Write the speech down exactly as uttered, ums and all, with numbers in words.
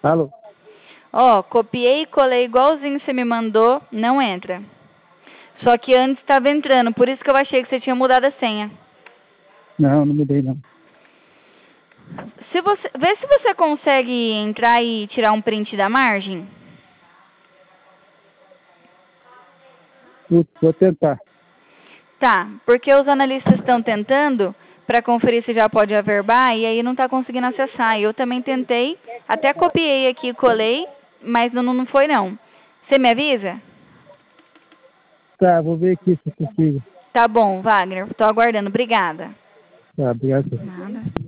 Alô? Ó, copiei e colei igualzinho você me mandou, não entra. Só que antes estava entrando, por isso que eu achei que você tinha mudado a senha. Não, não mudei não. Se você, vê se você consegue entrar e tirar um print da margem. Vou, vou tentar. Tá, porque os analistas estão tentando para conferir se já pode averbar e aí não está conseguindo acessar. Eu também tentei, até copiei aqui e colei, mas não, não foi não. Você me avisa? Tá, vou ver aqui se eu consigo. Tá bom, Wagner. Tô aguardando. Obrigada. Tá, obrigado. Nada.